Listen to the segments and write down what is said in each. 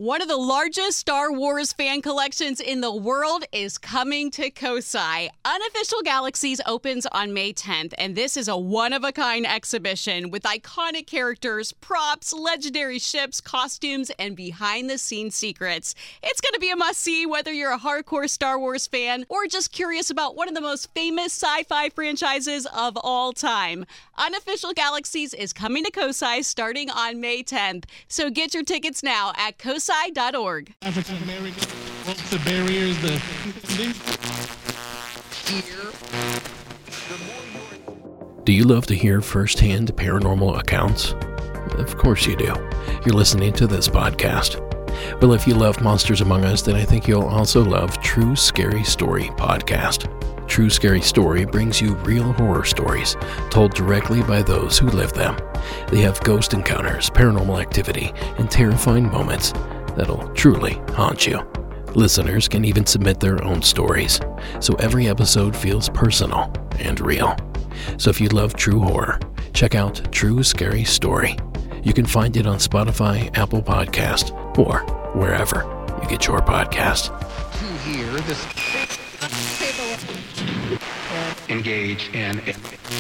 One of the largest Star Wars fan collections in the world is coming to Kosai. Unofficial Galaxies opens on May 10th, and this is a one-of-a-kind exhibition with iconic characters, props, legendary ships, costumes, and behind-the-scenes secrets. It's going to be a must-see whether you're a hardcore Star Wars fan or just curious about one of the most famous sci-fi franchises of all time. Unofficial Galaxies is coming to Kosai starting on May 10th, so get your tickets now at kosai.org. African American broke the barriers, Do you love to hear firsthand paranormal accounts? Of course you do. You're listening to this podcast. Well, if you love Monsters Among Us, then I think you'll also love True Scary Story podcast. True Scary Story brings you real horror stories told directly by those who live them. They have ghost encounters, paranormal activity, and terrifying moments that'll truly haunt you. Listeners can even submit their own stories, so every episode feels personal and real. So if you love true horror, check out True Scary Story. You can find it on Spotify, Apple Podcast, or wherever you get your podcast. To hear this engage in it.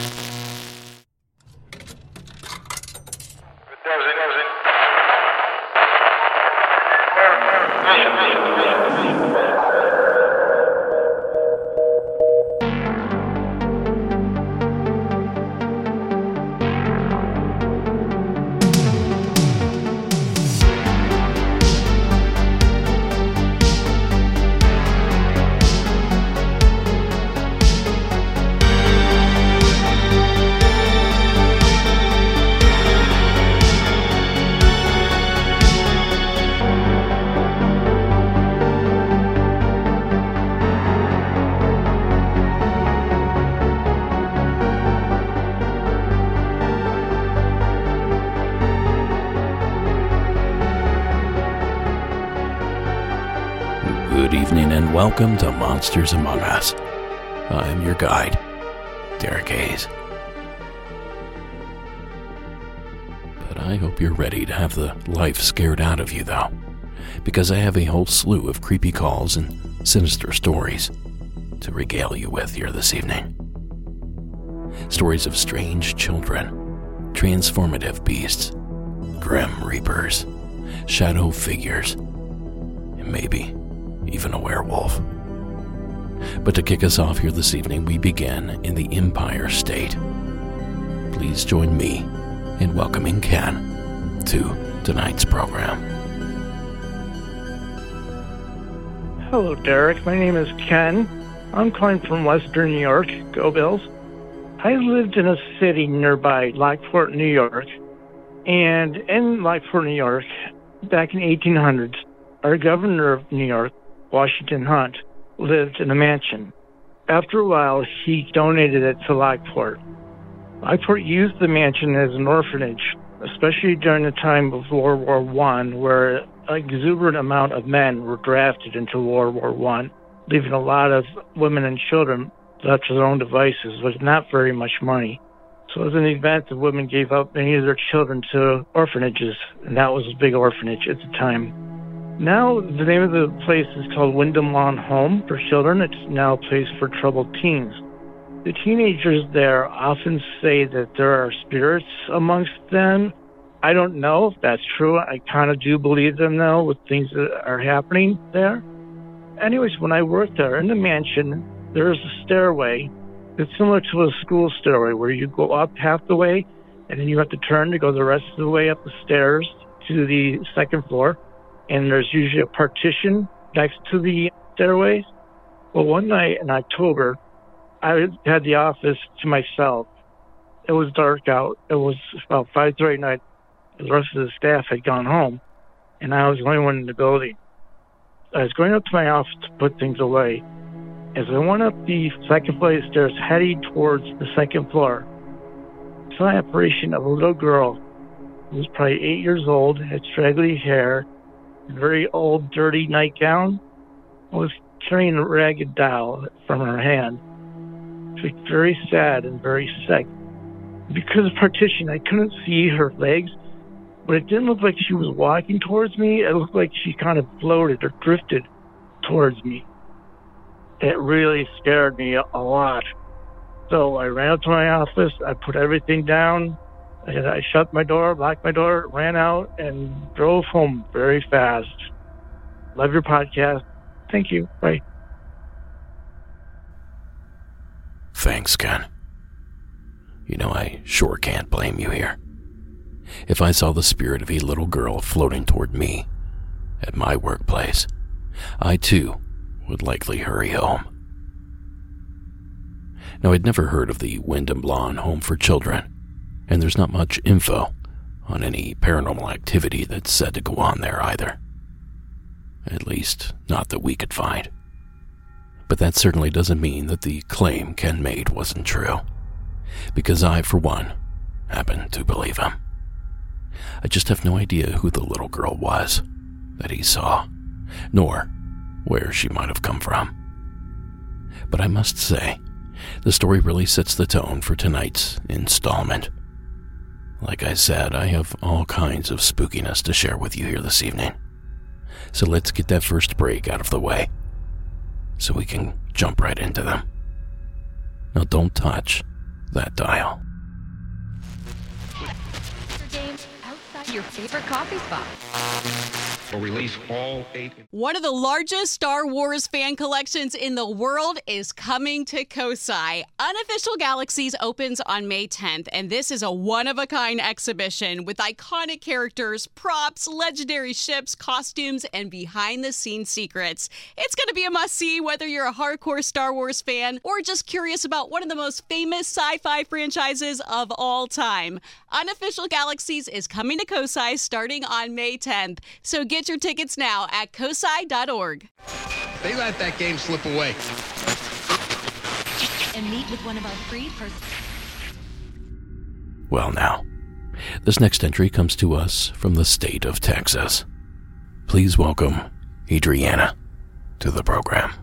Good evening and welcome to Monsters Among Us. I'm your guide, Derek Hayes. But I hope you're ready to have the life scared out of you, though, because I have a whole slew of creepy calls and sinister stories to regale you with here this evening. Stories of strange children, transformative beasts, grim reapers, shadow figures, and maybe even a werewolf. But to kick us off here this evening, we begin in the Empire State. Please join me in welcoming Ken to tonight's program. Hello, Derek. My name is Ken. I'm calling from Western New York. Go Bills. I lived in a city nearby, Lockport, New York. And in Lockport, New York, back in 1800s, our governor of New York, Washington Hunt, lived in a mansion. After a while, he donated it to Lockport. Lockport used the mansion as an orphanage, especially during the time of World War I, where an exuberant amount of men were drafted into World War I, leaving a lot of women and children left to their own devices with not very much money. So as an event, the women gave up many of their children to orphanages, and that was a big orphanage at the time. Now, the name of the place is called Wyndham Lawn Home for Children. It's now a place for troubled teens. The teenagers there often say that there are spirits amongst them. I don't know if that's true. I kind of do believe them, though, with things that are happening there. Anyways, when I worked there in the mansion, there's a stairway. It's similar to a school stairway where you go up half the way, and then you have to turn to go the rest of the way up the stairs to the second floor. And there's usually a partition next to the stairways. Well, one night in October, I had the office to myself. It was dark out. It was about 5:30 at night. The rest of the staff had gone home, and I was the only one in the building. I was going up to my office to put things away. As I went up the second flight of stairs, heading towards the second floor, I saw an apparition of a little girl who was probably 8 years old, had straggly hair, a very old, dirty nightgown, was carrying a ragged doll from her hand. She looked very sad and very sick. Because of partition, I couldn't see her legs, but it didn't look like she was walking towards me. It looked like she kind of floated or drifted towards me. It really scared me a lot. So I ran up to my office, I put everything down, and I shut my door, locked my door, ran out, and drove home very fast. Love your podcast. Thank you. Bye. Thanks, Ken. You know, I sure can't blame you here. If I saw the spirit of a little girl floating toward me at my workplace, I too would likely hurry home. Now, I'd never heard of the Wyndham Lawn Home for Children, and there's not much info on any paranormal activity that's said to go on there either. At least, not that we could find. But that certainly doesn't mean that the claim Ken made wasn't true, because I, for one, happen to believe him. I just have no idea who the little girl was that he saw, nor where she might have come from. But I must say, the story really sets the tone for tonight's installment. Like I said, I have all kinds of spookiness to share with you here this evening. So let's get that first break out of the way, so we can jump right into them. Now don't touch that dial. Games outside your favorite coffee spot. Or release all 8. One of the largest Star Wars fan collections in the world is coming to Kosai. Unofficial Galaxies opens on May 10th, and this is a one-of-a-kind exhibition with iconic characters, props, legendary ships, costumes, and behind-the-scenes secrets. It's going to be a must-see whether you're a hardcore Star Wars fan or just curious about one of the most famous sci-fi franchises of all time. Unofficial Galaxies is coming to Kosai starting on May 10th, so get your tickets now at kosai.org. They let that game slip away. And meet with one of our free Well now, this next entry comes to us from the state of Texas. Please welcome Adriana to the program.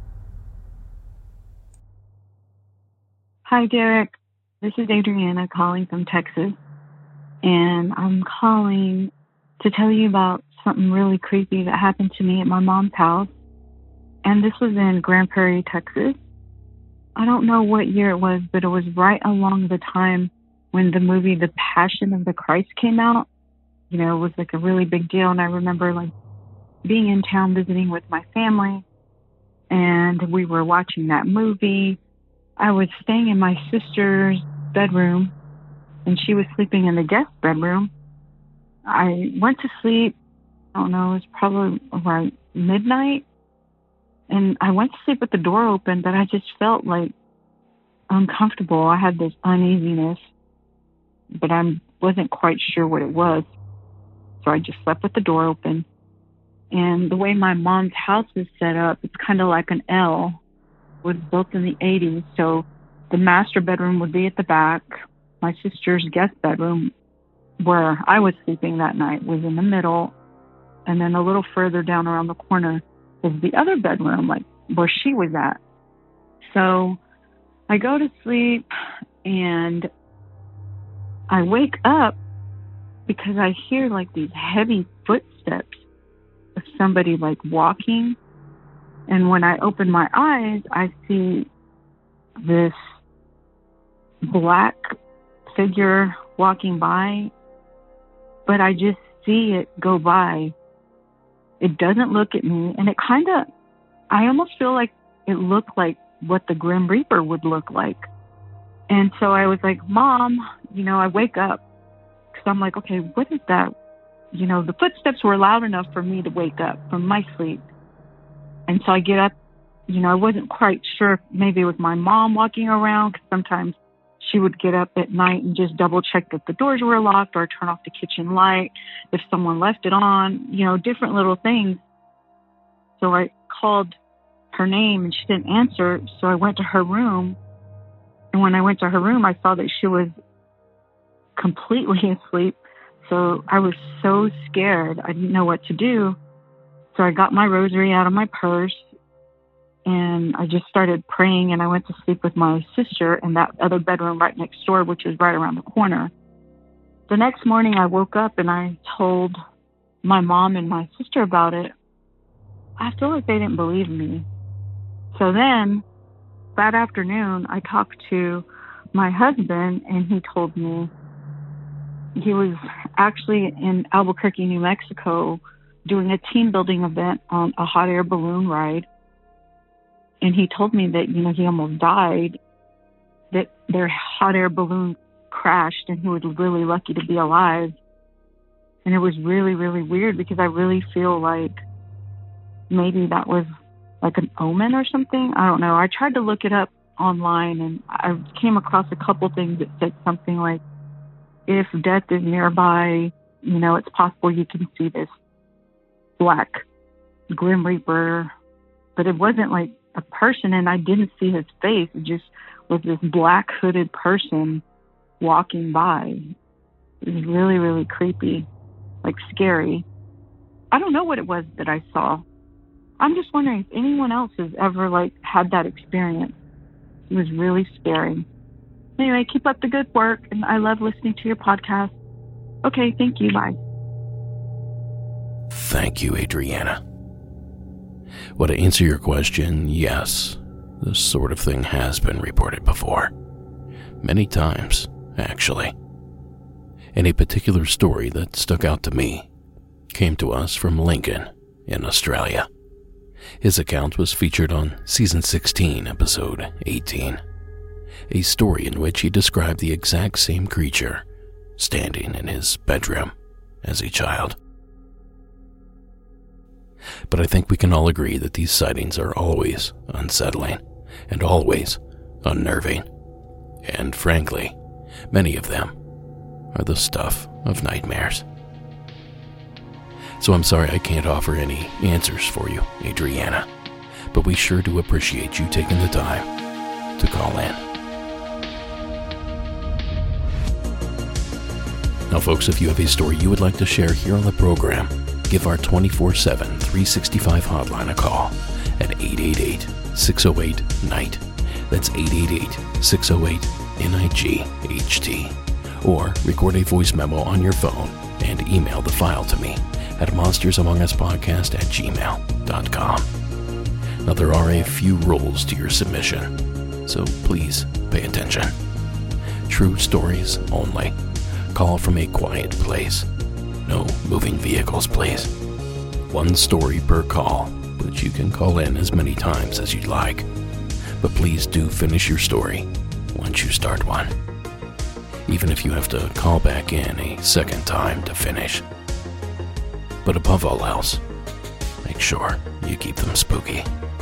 Hi, Derek. This is Adriana calling from Texas, and I'm calling to tell you about something really creepy that happened to me at my mom's house. And this was in Grand Prairie, Texas. I don't know what year it was, but it was right along the time when the movie The Passion of the Christ came out. You know, it was like a really big deal. And I remember like being in town visiting with my family, and we were watching that movie. I was staying in my sister's bedroom, and she was sleeping in the guest bedroom. I went to sleep. I don't know, it was probably around midnight. And I went to sleep with the door open, but I just felt like uncomfortable. I had this uneasiness, but I wasn't quite sure what it was. So I just slept with the door open. And the way my mom's house is set up, it's kind of like an L. It was built in the 80s. So the master bedroom would be at the back. My sister's guest bedroom, where I was sleeping that night, was in the middle. And then a little further down around the corner is the other bedroom, like where she was at. So I go to sleep and I wake up because I hear like these heavy footsteps of somebody like walking. And when I open my eyes, I see this black figure walking by, but I just see it go by. It doesn't look at me, and I almost feel like it looked like what the Grim Reaper would look like. And so I was like, Mom, I wake up, because I'm like, okay, what is that? The footsteps were loud enough for me to wake up from my sleep. And so I get up, I wasn't quite sure if maybe it was my mom walking around, because sometimes she would get up at night and just double check that the doors were locked or turn off the kitchen light if someone left it on, different little things. So I called her name and she didn't answer. So I went to her room. And when I went to her room, I saw that she was completely asleep. So I was so scared. I didn't know what to do. So I got my rosary out of my purse. And I just started praying, and I went to sleep with my sister in that other bedroom right next door, which is right around the corner. The next morning I woke up and I told my mom and my sister about it. I feel like they didn't believe me. So then that afternoon I talked to my husband and he told me he was actually in Albuquerque, New Mexico, doing a team building event on a hot air balloon ride. And he told me that, he almost died, that their hot air balloon crashed and he was really lucky to be alive. And it was really, really weird because I really feel like maybe that was like an omen or something. I don't know. I tried to look it up online and I came across a couple things that said something like, if death is nearby, it's possible you can see this black Grim Reaper. But it wasn't like a person and I didn't see his face. It just was this black hooded person walking by. It was really, really creepy, like scary. I don't know what it was that I saw. I'm just wondering if anyone else has ever had that experience. It was really scary. Anyway, keep up the good work, and I love listening to your podcast. Okay, thank you. Bye. Thank you, Adriana. Well, to answer your question, yes, this sort of thing has been reported before. Many times, actually. And a particular story that stuck out to me came to us from Lincoln in Australia. His account was featured on Season 16, Episode 18. A story in which he described the exact same creature standing in his bedroom as a child. But I think we can all agree that these sightings are always unsettling and always unnerving. And frankly, many of them are the stuff of nightmares. So I'm sorry I can't offer any answers for you, Adriana, but we sure do appreciate you taking the time to call in. Now, folks, if you have a story you would like to share here on the program, give our 24/7, 365 hotline a call at 888-608-NIGHT. That's 888-608-NIGHT. Or record a voice memo on your phone and email the file to me at monstersamonguspodcast@gmail.com. Now, there are a few rules to your submission, so please pay attention. True stories only. Call from a quiet place. No moving vehicles, please. One story per call, but you can call in as many times as you'd like. But please do finish your story once you start one. Even if you have to call back in a second time to finish. But above all else, make sure you keep them spooky.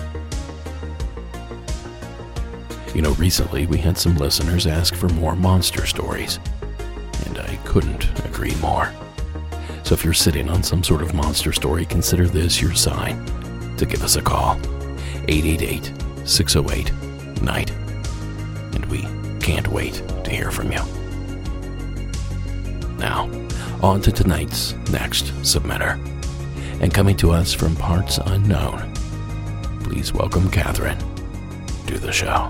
Recently we had some listeners ask for more monster stories, and I couldn't agree more. So if you're sitting on some sort of monster story, consider this your sign to give us a call. 888-608-NIGHT. And we can't wait to hear from you. Now, on to tonight's next submitter. And coming to us from parts unknown, please welcome Catherine to the show.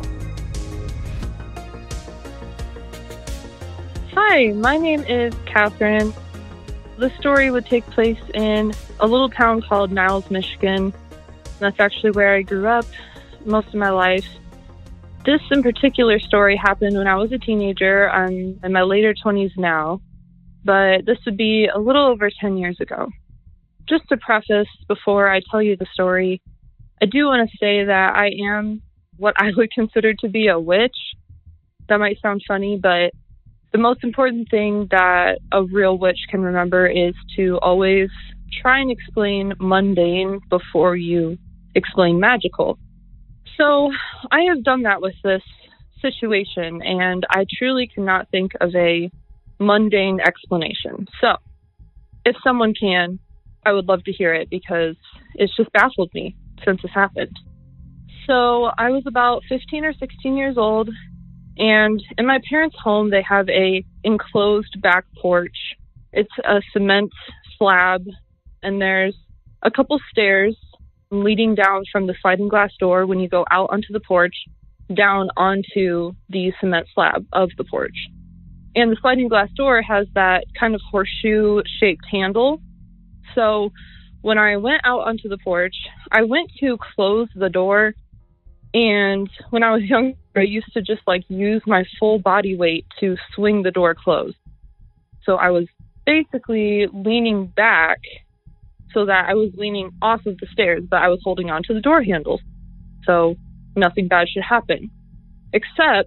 Hi, my name is Catherine. The story would take place in a little town called Niles, Michigan. That's actually where I grew up most of my life. This in particular story happened when I was a teenager. I'm in my later 20s now, but this would be a little over 10 years ago. Just to preface before I tell you the story, I do want to say that I am what I would consider to be a witch. That might sound funny, but the most important thing that a real witch can remember is to always try and explain mundane before you explain magical. So I have done that with this situation, and I truly cannot think of a mundane explanation. So if someone can, I would love to hear it because it's just baffled me since this happened. So I was about 15 or 16 years old, and in my parents' home, they have a enclosed back porch. It's a cement slab, and there's a couple stairs leading down from the sliding glass door when you go out onto the porch, down onto the cement slab of the porch. And the sliding glass door has that kind of horseshoe-shaped handle. So when I went out onto the porch, I went to close the door. And when I was younger, I used to just use my full body weight to swing the door closed. So I was basically leaning back so that I was leaning off of the stairs, but I was holding on to the door handle. So nothing bad should happen. Except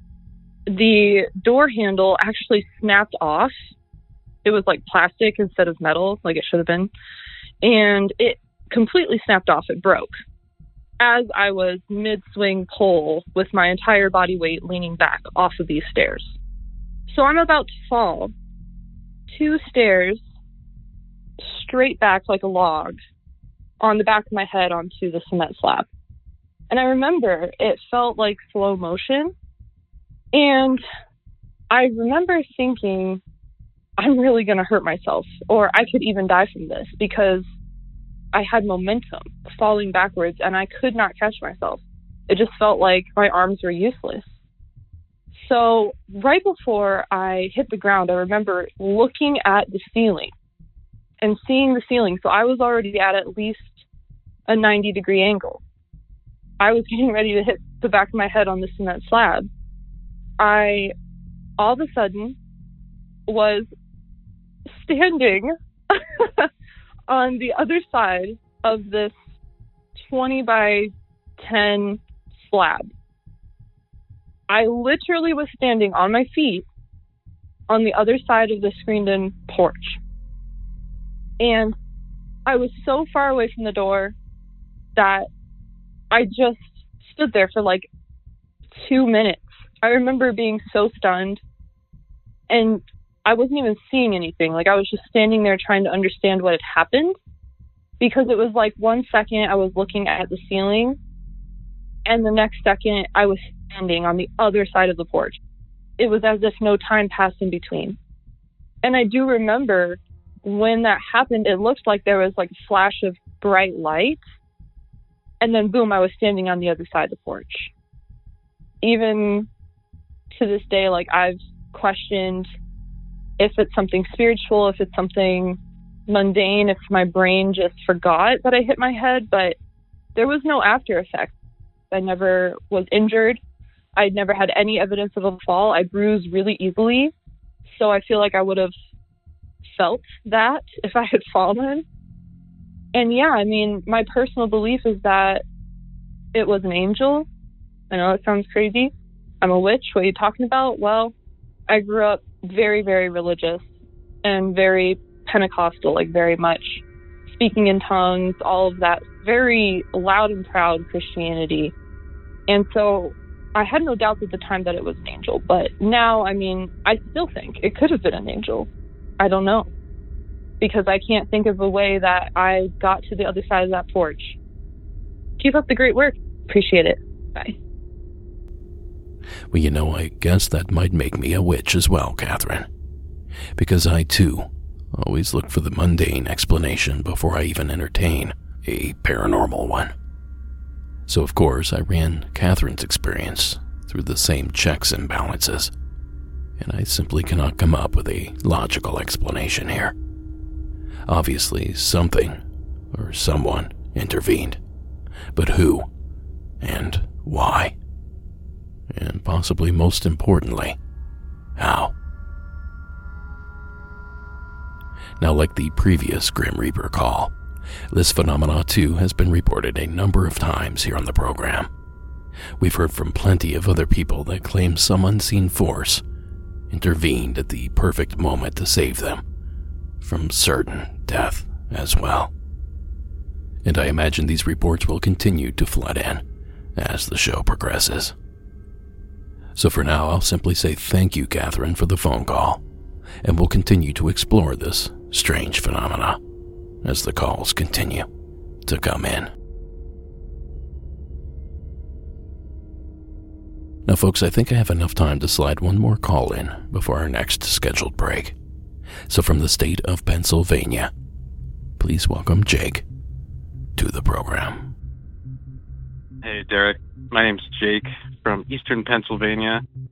the door handle actually snapped off. It was plastic instead of metal, like it should have been. And it completely snapped off. It broke as I was mid-swing pull with my entire body weight leaning back off of these stairs. So I'm about to fall 2 stairs straight back like a log on the back of my head onto the cement slab. And I remember it felt like slow motion. And I remember thinking, I'm really going to hurt myself, or I could even die from this, because I had momentum falling backwards and I could not catch myself. It just felt like my arms were useless. So right before I hit the ground, I remember looking at the ceiling and seeing the ceiling. So I was already at least a 90-degree angle. I was getting ready to hit the back of my head on the cement slab. I, all of a sudden, was standing on the other side of this 20 by 10 slab. I literally was standing on my feet on the other side of the screened-in porch. And I was so far away from the door that I just stood there for 2 minutes. I remember being so stunned, and I wasn't even seeing anything. I was just standing there trying to understand what had happened, because it was 1 second I was looking at the ceiling, and the next second I was standing on the other side of the porch. It was as if no time passed in between. And I do remember when that happened, it looked like there was a flash of bright light, and then boom, I was standing on the other side of the porch. Even to this day, I've questioned if it's something spiritual, if it's something mundane, if my brain just forgot that I hit my head, but there was no after effect. I never was injured. I'd never had any evidence of a fall. I bruised really easily, so I feel like I would have felt that if I had fallen. And yeah, I mean, my personal belief is that it was an angel. I know it sounds crazy. I'm a witch. What are you talking about? Well, I grew up very, very religious and very Pentecostal, very much speaking in tongues, all of that, very loud and proud Christianity. And so I had no doubts at the time that it was an angel. But now, I mean, I still think it could have been an angel. I don't know. Because I can't think of a way that I got to the other side of that porch. Keep up the great work. Appreciate it. Bye. Well, I guess that might make me a witch as well, Catherine. Because I, too, always look for the mundane explanation before I even entertain a paranormal one. So, of course, I ran Catherine's experience through the same checks and balances, and I simply cannot come up with a logical explanation here. Obviously, something or someone intervened, but who and why? And possibly most importantly, how? Now, like the previous Grim Reaper call, this phenomena too has been reported a number of times here on the program. We've heard from plenty of other people that claim some unseen force intervened at the perfect moment to save them from certain death as well. And I imagine these reports will continue to flood in as the show progresses. So for now, I'll simply say thank you, Catherine, for the phone call, and we'll continue to explore this strange phenomena as the calls continue to come in. Now, folks, I think I have enough time to slide one more call in before our next scheduled break. So from the state of Pennsylvania, please welcome Jake to the program. Hey, Derek. My name's Jake from Eastern Pennsylvania.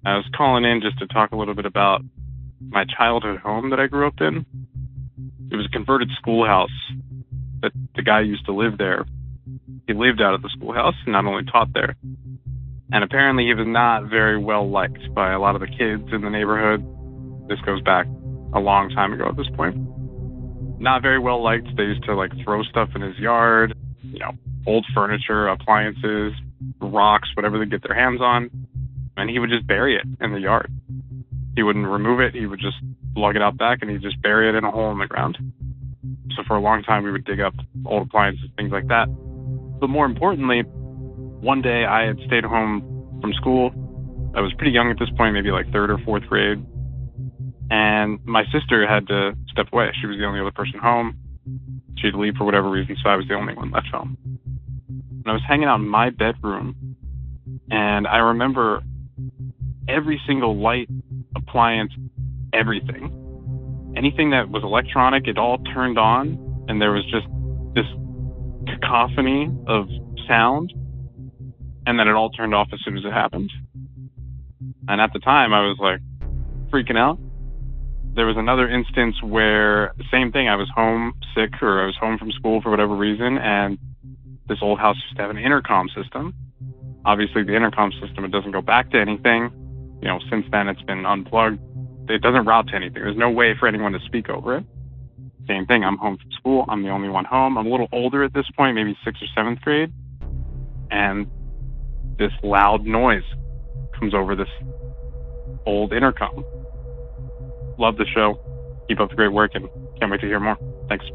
I was calling in just to talk a little bit about my childhood home that I grew up in. It was a converted schoolhouse that the guy used to live there. He lived out of the schoolhouse and not only taught there. And apparently he was not very well liked by a lot of the kids in the neighborhood. This goes back a long time ago at this point. Not very well liked. They used to throw stuff in his yard, old furniture, appliances, rocks, whatever they get their hands on. And he would just bury it in the yard. He wouldn't remove it. He would just lug it out back and he'd just bury it in a hole in the ground. So for a long time, we would dig up old appliances, things like that. But more importantly, one day I had stayed home from school. I was pretty young at this point, maybe third or fourth grade. And my sister had to step away. She was the only other person home. She had to leave for whatever reason, so I was the only one left home. And I was hanging out in my bedroom, and I remember every single light, appliance, everything. Anything that was electronic, it all turned on, and there was just this cacophony of sound, and then it all turned off as soon as it happened. And at the time, I was freaking out. There was another instance where the same thing, I was home sick or I was home from school for whatever reason, and this old house used to have an intercom system. Obviously, the intercom system, it doesn't go back to anything. Since then, it's been unplugged. It doesn't route to anything. There's no way for anyone to speak over it. Same thing, I'm home from school. I'm the only one home. I'm a little older at this point, maybe 6th or 7th grade. And this loud noise comes over this old intercom. Love the show. Keep up the great work and can't wait to hear more. Thanks.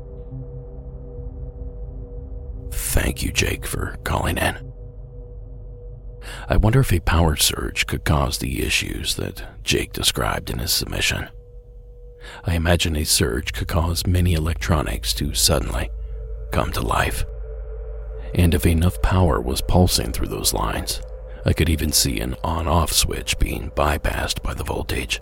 Thank you, Jake, for calling in. I wonder if a power surge could cause the issues that Jake described in his submission. I imagine a surge could cause many electronics to suddenly come to life. And if enough power was pulsing through those lines, I could even see an on-off switch being bypassed by the voltage.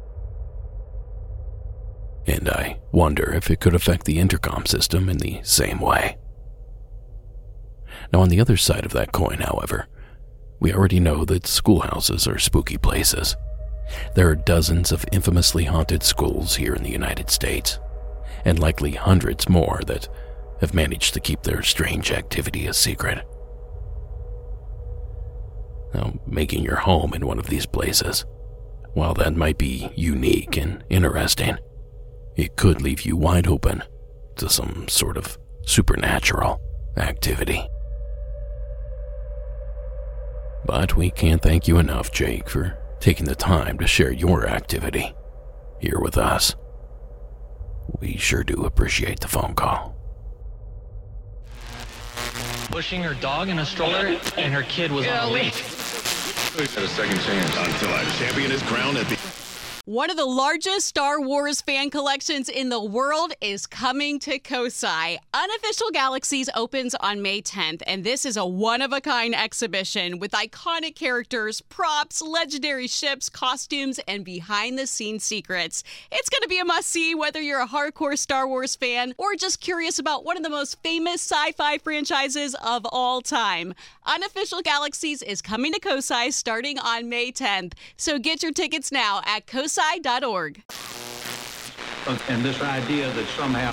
And I wonder if it could affect the intercom system in the same way. Now, on the other side of that coin, however, we already know that schoolhouses are spooky places. There are dozens of infamously haunted schools here in the United States, and likely hundreds more that have managed to keep their strange activity a secret. Now, making your home in one of these places, while that might be unique and interesting, it could leave you wide open to some sort of supernatural activity. But we can't thank you enough, Jake, for taking the time to share your activity here with us. We sure do appreciate the phone call. Pushing her dog in a stroller, and her kid was on a leash. Had a second chance until I champion his crown at the... One of the largest Star Wars fan collections in the world is coming to Kosai. Unofficial Galaxies opens on May 10th, and this is a one-of-a-kind exhibition with iconic characters, props, legendary ships, costumes, and behind-the-scenes secrets. It's going to be a must-see whether you're a hardcore Star Wars fan or just curious about one of the most famous sci-fi franchises of all time. Unofficial Galaxies is coming to Kosai starting on May 10th, so get your tickets now at kosai.org. And this idea that somehow...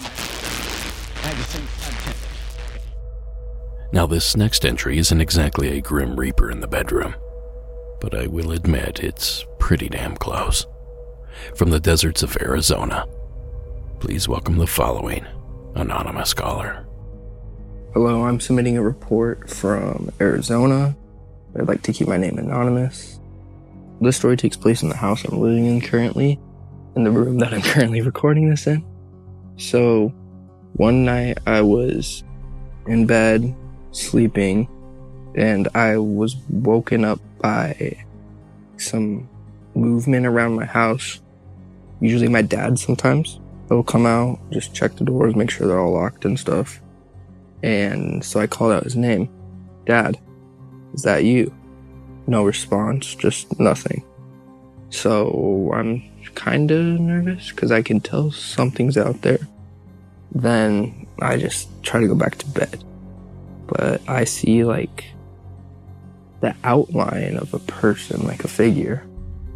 Now, this next entry isn't exactly a Grim Reaper in the bedroom, but I will admit it's pretty damn close. From the deserts of Arizona, please welcome the following anonymous caller. Hello, I'm submitting a report from Arizona. I'd like to keep my name anonymous. This story takes place in the house I'm living in currently, in the room that I'm currently recording this in. So, one night I was in bed, sleeping, and I was woken up by some movement around my house. Usually my dad sometimes. He'll come out, just check the doors, make sure they're all locked and stuff. And so I called out his name. Dad, is that you? No response, just nothing. So I'm kind of nervous because I can tell something's out there. Then I just try to go back to bed. But I see the outline of a person, like a figure,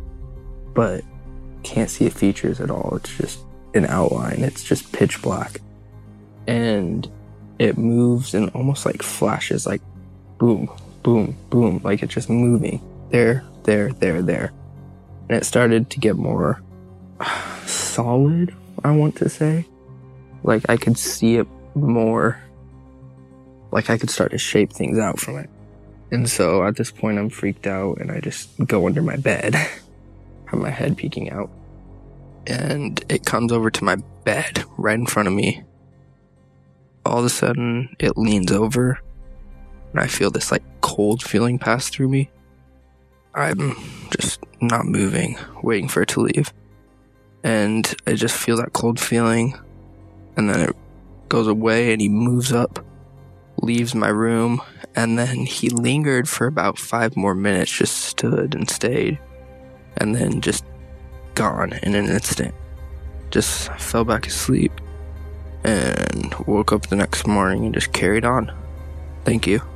but can't see the features at all. It's just an outline. It's just pitch black. And it moves and almost like flashes, like boom, boom, boom, like it's just moving. There. And it started to get more solid, I want to say. Like I could see it more. Like I could start to shape things out from it. And so at this point I'm freaked out and I just go under my bed. Have my head peeking out. And it comes over to my bed right in front of me. All of a sudden it leans over and I feel this like cold feeling pass through me. I'm just not moving, waiting for it to leave. And I just feel that cold feeling, and then it goes away and he moves up, leaves my room, and then he lingered for about 5 more minutes, just stood and stayed, and then just gone in an instant. Just fell back asleep and woke up the next morning and just carried on. Thank you.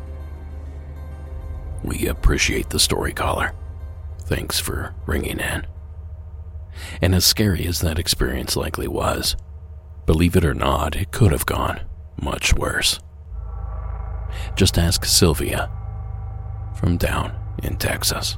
We appreciate the story, caller. Thanks for ringing in. And as scary as that experience likely was, believe it or not, it could have gone much worse. Just ask Sylvia from down in Texas.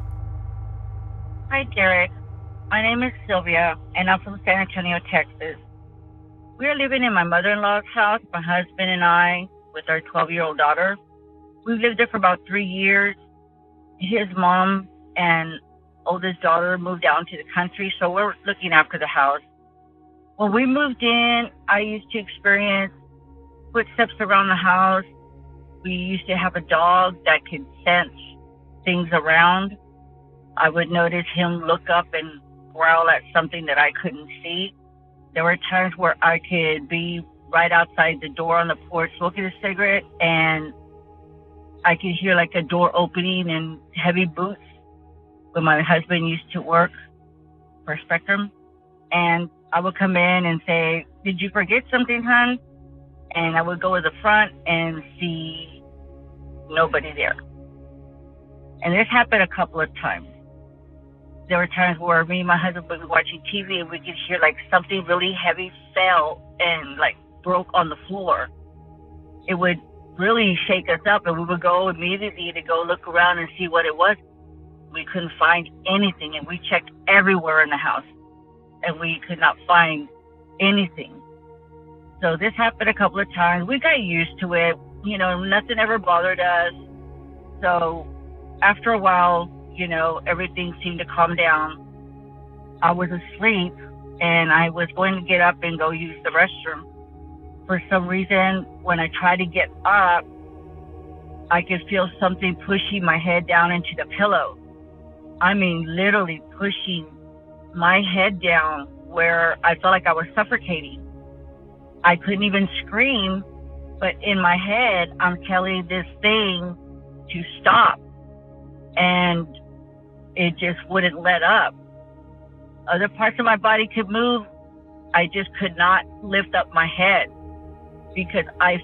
Hi, Derek. My name is Sylvia, and I'm from San Antonio, Texas. We're living in my mother-in-law's house, my husband and I, with our 12-year-old daughter. We've lived there for about 3 years. His mom and oldest daughter moved out into the country, so we're looking after the house. When we moved in, I used to experience footsteps around the house. We used to have a dog that could sense things around. I would notice him look up and growl at something that I couldn't see. There were times where I could be right outside the door on the porch smoking a cigarette, and I could hear like a door opening and heavy boots when my husband used to work for Spectrum. And I would come in and say, "Did you forget something, hon?" And I would go to the front and see nobody there. And this happened a couple of times. There were times where me and my husband would be watching TV and we could hear like something really heavy fell and like broke on the floor. It would really shake us up, and we would go immediately to go look around and see what it was. We couldn't find anything, and we checked everywhere in the house, and we could not find anything. So this happened a couple of times. We got used to it. You know, nothing ever bothered us. So after a while, you know, everything seemed to calm down. I was asleep, and I was going to get up and go use the restroom. For some reason, when I tried to get up, I could feel something pushing my head down into the pillow. I mean, literally pushing my head down where I felt like I was suffocating. I couldn't even scream, but in my head, I'm telling this thing to stop, and it just wouldn't let up. Other parts of my body could move. I just could not lift up my head because I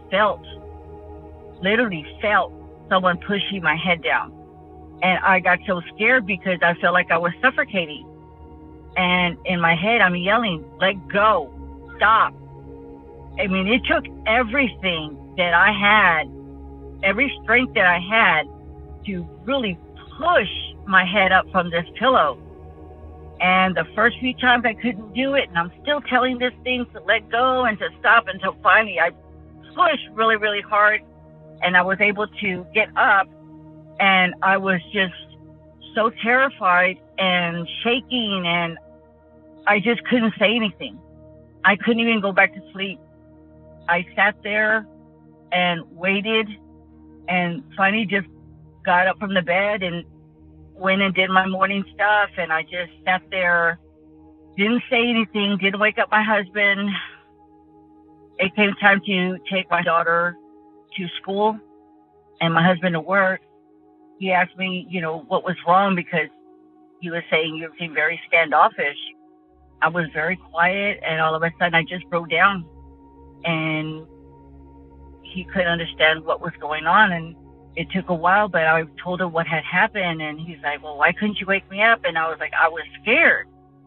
literally felt someone pushing my head down. And I got so scared because I felt like I was suffocating. And in my head, I'm yelling, "Let go, stop." I mean, it took everything that I had, every strength that I had to really push my head up from this pillow. And the first few times I couldn't do it, and I'm still telling this thing to let go and to stop, until finally I pushed really, really hard, and I was able to get up, and I was just so terrified and shaking, and I just couldn't say anything. I couldn't even go back to sleep. I sat there and waited, and finally just got up from the bed and went and did my morning stuff, and I just sat there, didn't say anything, didn't wake up my husband. It came time to take my daughter to school and my husband to work. He asked me, you know, what was wrong, because he was saying you seem very standoffish. I was very quiet, and all of a sudden I just broke down, and he couldn't understand what was going on. And it took a while, but I told him what had happened, and he's like, "Well, why couldn't you wake me up?" And I was like, I was scared.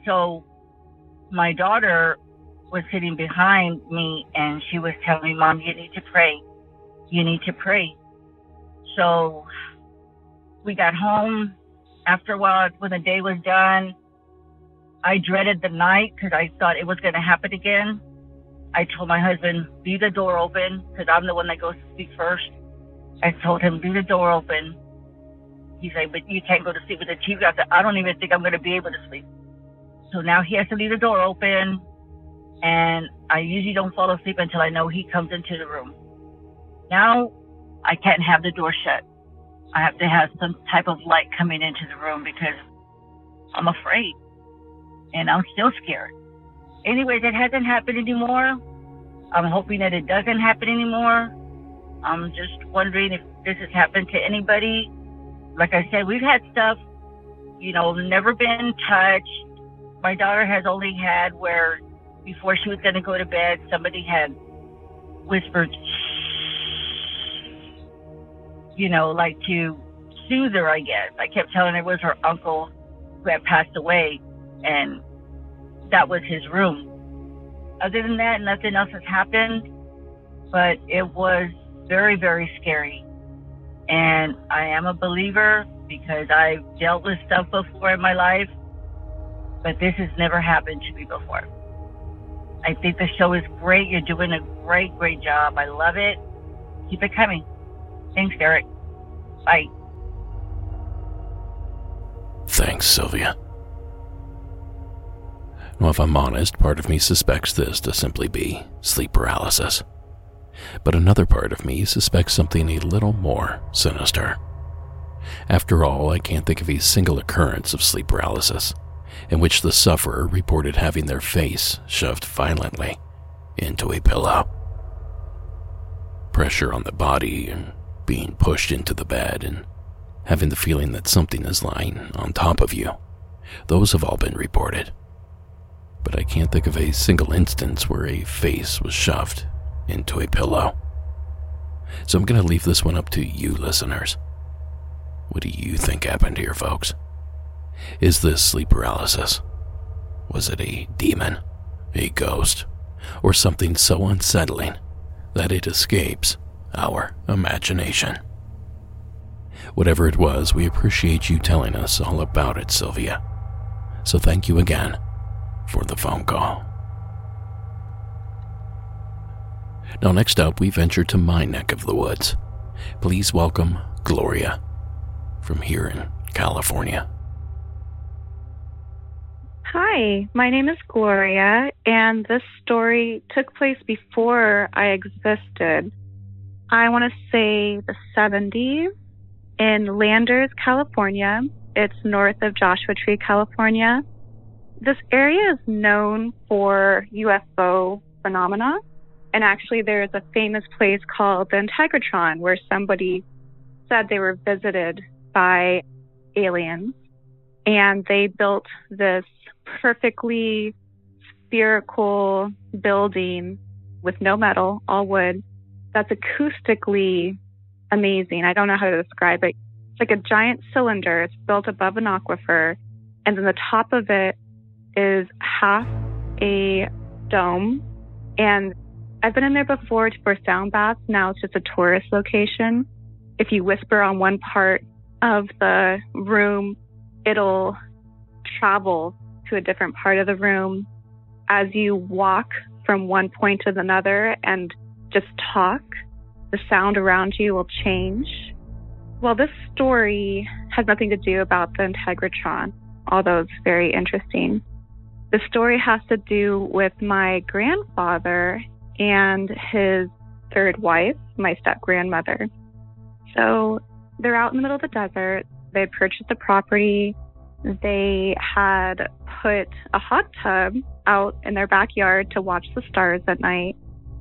So my daughter was sitting behind me, and she was telling me, Mom, you need to pray. You need to pray. So we got home. After a while, when the day was done, I dreaded the night because I thought it was going to happen again. I told my husband, leave the door open, because I'm the one that goes to sleep first. I told him, leave the door open. He's like, but you can't go to sleep with the TV. I said, I don't even think I'm going to be able to sleep. So now he has to leave the door open, and I usually don't fall asleep until I know he comes into the room. Now I can't have the door shut. I have to have some type of light coming into the room because I'm afraid, and I'm still scared. Anyways, it hasn't happened anymore. I'm hoping that it doesn't happen anymore. I'm just wondering if this has happened to anybody. Like I said, we've had stuff, never been touched. My daughter has only had where before she was going to go to bed, somebody had whispered, like to soothe her, I guess. I kept telling her it was her uncle who had passed away, and that was his room. Other than that, nothing else has happened, but it was very, very scary. And I am a believer because I've dealt with stuff before in my life, but this has never happened to me before. I think the show is great. You're doing a great, great job. I love it. Keep it coming. Thanks, Derek. Bye. Thanks, Sylvia. Well, if I'm honest, part of me suspects this to simply be sleep paralysis. But another part of me suspects something a little more sinister. After all, I can't think of a single occurrence of sleep paralysis in which the sufferer reported having their face shoved violently into a pillow. Pressure on the body and being pushed into the bed and having the feeling that something is lying on top of you, those have all been reported. But I can't think of a single instance where a face was shoved into a pillow. So I'm going to leave this one up to you listeners. What do you think happened here, folks? Is this sleep paralysis? Was it a demon, a ghost, or something so unsettling that it escapes our imagination? Whatever it was, we appreciate you telling us all about it, Sylvia. So thank you again for the phone call. Now, next up, we venture to my neck of the woods. Please welcome Gloria from here in California. Hi, my name is Gloria, and this story took place before I existed. I want to say the 70s in Landers, California. It's north of Joshua Tree, California. This area is known for UFO phenomena. And actually, there's a famous place called the Integratron where somebody said they were visited by aliens. And they built this perfectly spherical building with no metal, all wood, that's acoustically amazing. I don't know how to describe it. It's like a giant cylinder. It's built above an aquifer. And then the top of it is half a dome. And I've been in there before for sound baths. Now it's just a tourist location. If you whisper on one part of the room, it'll travel to a different part of the room. As you walk from one point to another and just talk, the sound around you will change. Well, this story has nothing to do about the Integratron, although it's very interesting. The story has to do with my grandfather and his third wife, my step-grandmother. So they're out in the middle of the desert. They purchased the property. They had put a hot tub out in their backyard to watch the stars at night.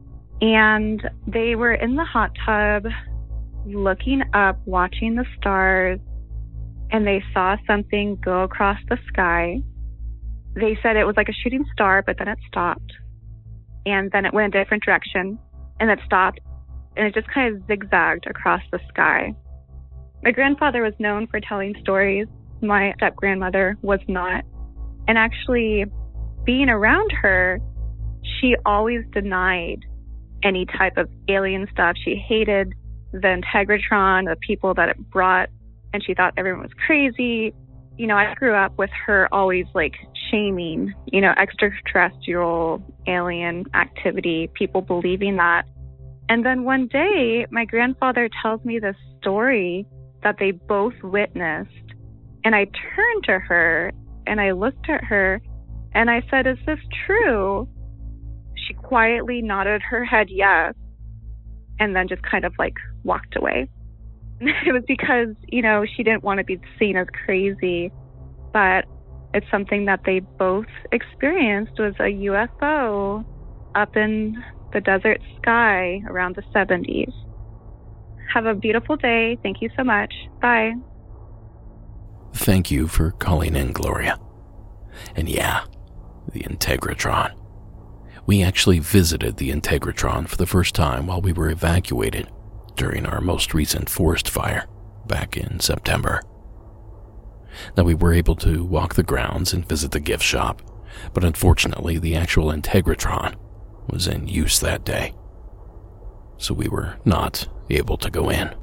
And they were in the hot tub looking up, watching the stars, and they saw something go across the sky. They said it was like a shooting star, but then it stopped. And then it went a different direction, and it stopped, and it just kind of zigzagged across the sky. My grandfather was known for telling stories. My step-grandmother was not. And actually, being around her, she always denied any type of alien stuff. She hated the Integratron, the people that it brought, and she thought everyone was crazy. You know, I grew up with her always like shaming, you know, extraterrestrial alien activity, people believing that. And then one day, my grandfather tells me this story that they both witnessed. And I turned to her and I looked at her and I said, "Is this true?" She quietly nodded her head yes, and then just kind of like walked away. It was because, you know, she didn't want to be seen as crazy, but it's something that they both experienced was a UFO up in the desert sky around the 70s. Have a beautiful day. Thank you so much. Bye. Thank you for calling in, Gloria. And yeah, the Integratron. We actually visited the Integratron for the first time while we were evacuated during our most recent forest fire back in September. Now, we were able to walk the grounds and visit the gift shop, but unfortunately the actual Integratron was in use that day, so we were not able to go in.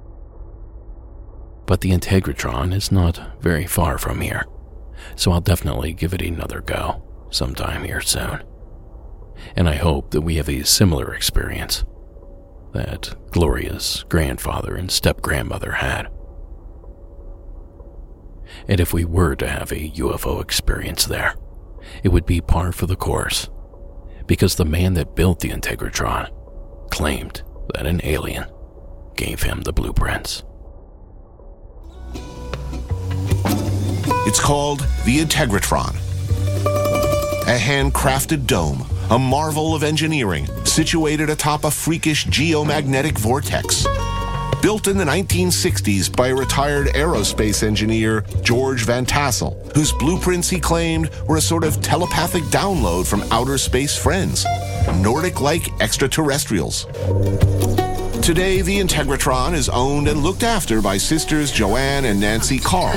But the Integratron is not very far from here, so I'll definitely give it another go sometime here soon. And I hope that we have a similar experience that Gloria's grandfather and step-grandmother had. And if we were to have a UFO experience there, it would be par for the course, because the man that built the Integratron claimed that an alien gave him the blueprints. It's called the Integratron, a handcrafted dome, a marvel of engineering situated atop a freakish geomagnetic vortex. Built in the 1960s by a retired aerospace engineer, George Van Tassel, whose blueprints he claimed were a sort of telepathic download from outer space friends, Nordic-like extraterrestrials. Today, the Integratron is owned and looked after by sisters Joanne and Nancy Carl.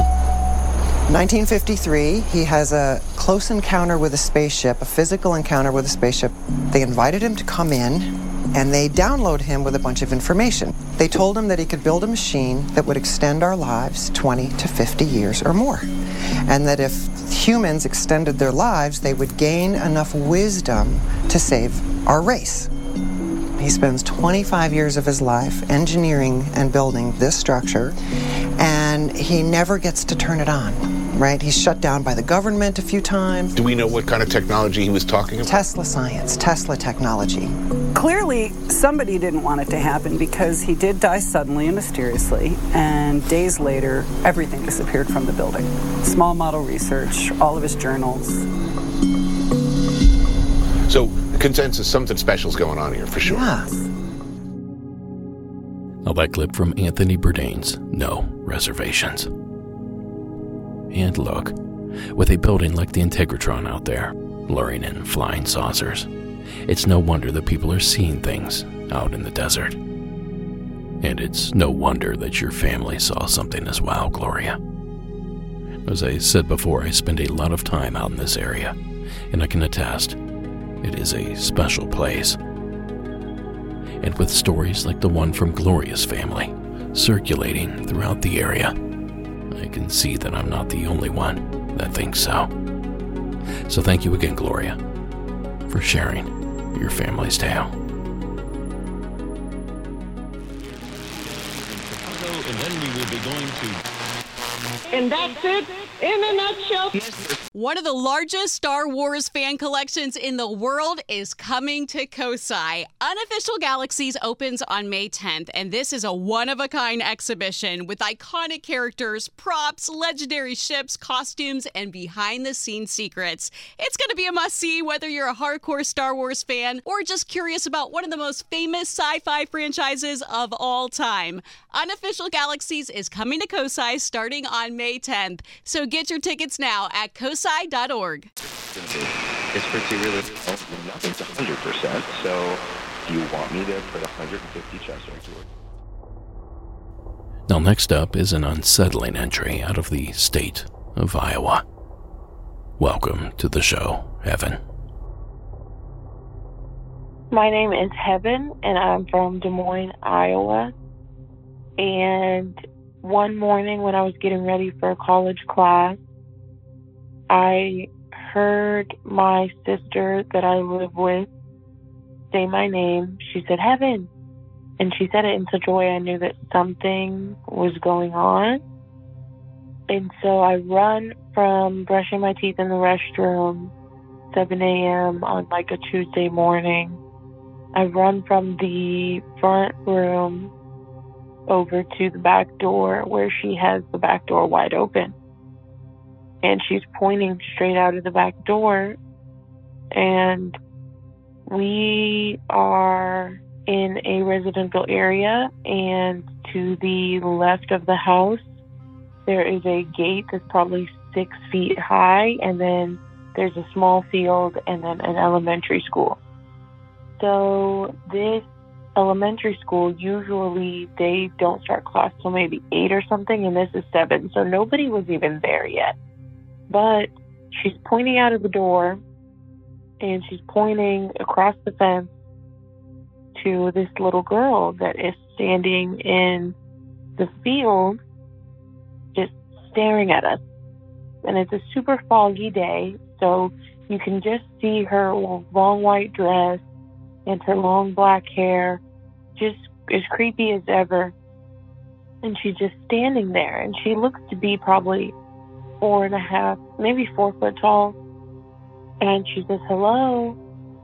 1953, he has a close encounter with a spaceship, a physical encounter with a spaceship. They invited him to come in, and they download him with a bunch of information. They told him that he could build a machine that would extend our lives 20 to 50 years or more, and that if humans extended their lives, they would gain enough wisdom to save our race. He spends 25 years of his life engineering and building this structure, and he never gets to turn it on, right? He's shut down by the government a few times. Do we know what kind of technology he was talking about? Tesla science, Tesla technology. Clearly, somebody didn't want it to happen because he did die suddenly and mysteriously, and days later, everything disappeared from the building. Small model research, all of his journals. So, consensus, something special's going on here, for sure. Yeah. Now that clip from Anthony Bourdain's No Reservations. And look, with a building like the Integratron out there, luring in flying saucers, it's no wonder that people are seeing things out in the desert. And it's no wonder that your family saw something as well, Gloria. As I said before, I spend a lot of time out in this area, and I can attest, it is a special place. And with stories like the one from Gloria's family circulating throughout the area, I can see that I'm not the only one that thinks so. So thank you again, Gloria, for sharing your family's tale. And then we will be going to... And that's it in a nutshell. One of the largest Star Wars fan collections in the world is coming to Kosai. Unofficial Galaxies opens on May 10th, and this is a one-of-a-kind exhibition with iconic characters, props, legendary ships, costumes, and behind-the-scenes secrets. It's going to be a must-see whether you're a hardcore Star Wars fan or just curious about one of the most famous sci-fi franchises of all time. Unofficial Galaxies is coming to Kosai starting on May 10th, so get your tickets now at kosai.org. It's pretty realistic. Nothing's 100%, so do you want me to put 150 chests into it? Now next up is an unsettling entry out of the state of Iowa. Welcome to the show, Heaven. My name is Heaven, and I'm from Des Moines, Iowa. And one morning when I was getting ready for a college class, I heard my sister that I live with say my name. She said, Heaven. And she said it in such a way I knew that something was going on. And so I run from brushing my teeth in the restroom, 7 a.m. on like a Tuesday morning. I run from the front room over to the back door where she has the back door wide open. And she's pointing straight out of the back door. And we are in a residential area, and to the left of the house, there is a gate that's probably 6 feet high, and then there's a small field and then an elementary school. So this elementary school, usually they don't start class till maybe 8 or something, and this is 7, so nobody was even there yet. But she's pointing out of the door, and she's pointing across the fence to this little girl that is standing in the field, just staring at us. And it's a super foggy day, so you can just see her long white dress and her long black hair, just as creepy as ever. And she's just standing there, and she looks to be probably 4.5, maybe 4 foot tall. And she says, hello,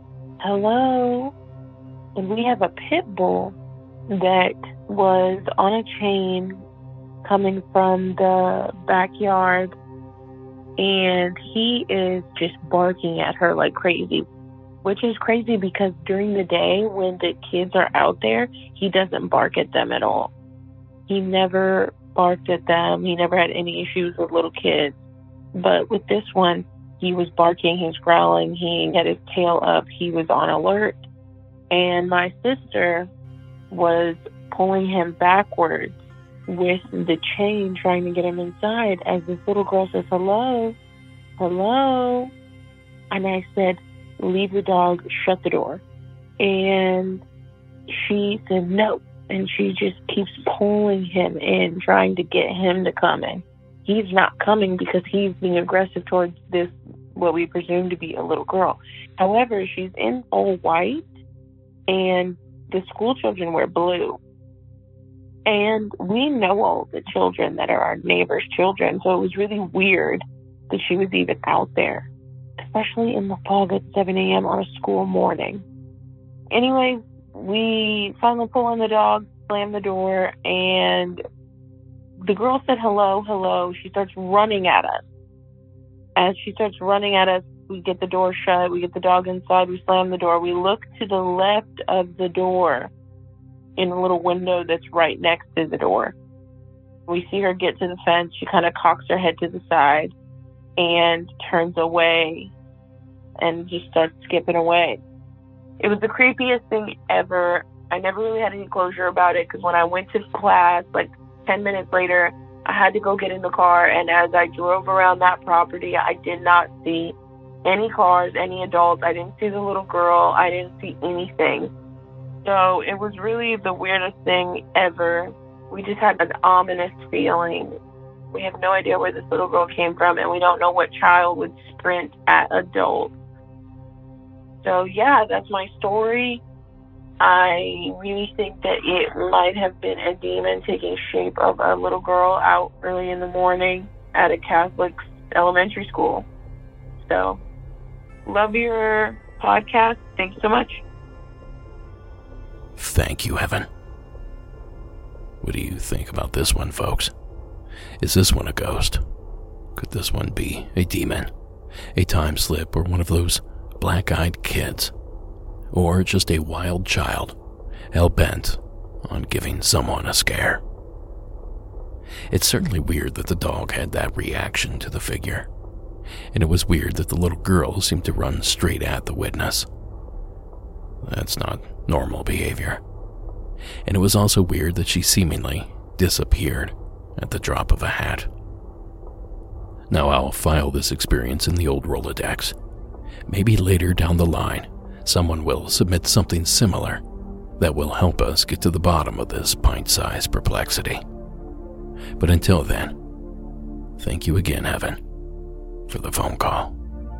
hello. And we have a pit bull that was on a chain coming from the backyard, and he is just barking at her like crazy, which is crazy because during the day when the kids are out there, he doesn't bark at them at all. He never barked at them. He never had any issues with little kids. But with this one, he was barking, he was growling, he had his tail up, he was on alert. And my sister was pulling him backwards with the chain, trying to get him inside, as this little girl says, hello, hello. And I said, leave the dog, shut the door. And she said, no. And she just keeps pulling him in, trying to get him to come in. He's not coming because he's being aggressive towards this, what we presume to be a little girl. However, she's in all white, and the school children wear blue. And we know all the children that are our neighbors' children, so it was really weird that she was even out there, especially in the fog at 7 a.m. on a school morning. Anyway, we finally pull in the dog, slam the door, and the girl said, hello, hello. She starts running at us. As she starts running at us, we get the door shut, we get the dog inside, we slam the door. We look to the left of the door in a little window that's right next to the door. We see her get to the fence. She kind of cocks her head to the side and turns away and just starts skipping away. It was the creepiest thing ever. I never really had any closure about it because when I went to class, like 10 minutes later, I had to go get in the car, and as I drove around that property, I did not see any cars, any adults. I didn't see the little girl. I didn't see anything. So it was really the weirdest thing ever. We just had an ominous feeling. We have no idea where this little girl came from, and we don't know what child would sprint at adults. So yeah, that's my story. I really think that it might have been a demon taking shape of a little girl out early in the morning at a Catholic elementary school. So, love your podcast. Thanks so much. Thank you, Heaven. What do you think about this one, folks? Is this one a ghost? Could this one be a demon, a time slip, or one of those black-eyed kids? Or just a wild child, hell-bent on giving someone a scare? It's certainly weird that the dog had that reaction to the figure, and it was weird that the little girl seemed to run straight at the witness. That's not normal behavior. And it was also weird that she seemingly disappeared at the drop of a hat. Now I'll file this experience in the old Rolodex. Maybe later down the line, someone will submit something similar that will help us get to the bottom of this pint-sized perplexity. But until then, thank you again, Heaven, for the phone call.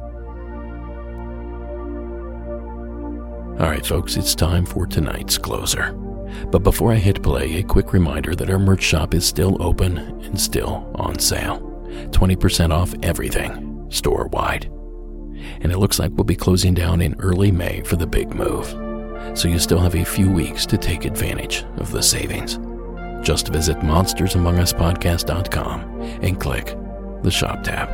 Alright folks, it's time for tonight's closer. But before I hit play, a quick reminder that our merch shop is still open and still on sale. 20% off everything, store-wide. And it looks like we'll be closing down in early May for the big move. So you still have a few weeks to take advantage of the savings. Just visit monstersamonguspodcast.com and click the shop tab.